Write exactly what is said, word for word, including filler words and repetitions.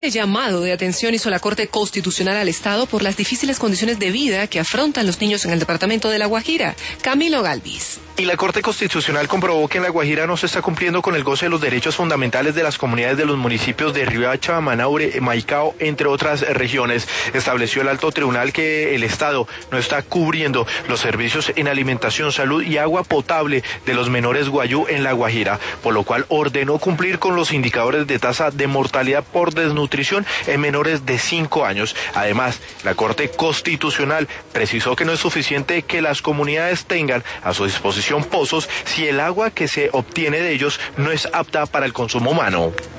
El llamado de atención hizo la Corte Constitucional al Estado por las difíciles condiciones de vida que afrontan los niños en el departamento de La Guajira. Camilo Galvis. Y la Corte Constitucional comprobó que en La Guajira no se está cumpliendo con el goce de los derechos fundamentales de las comunidades de los municipios de Riohacha, Manaure, Maicao, entre otras regiones. Estableció el alto tribunal que el Estado no está cubriendo los servicios en alimentación, salud y agua potable de los menores guayú en La Guajira, por lo cual ordenó cumplir con los indicadores de tasa de mortalidad por desnutrición en menores de cinco años. Además, la Corte Constitucional precisó que no es suficiente que las comunidades tengan a su disposición pozos si el agua que se obtiene de ellos no es apta para el consumo humano.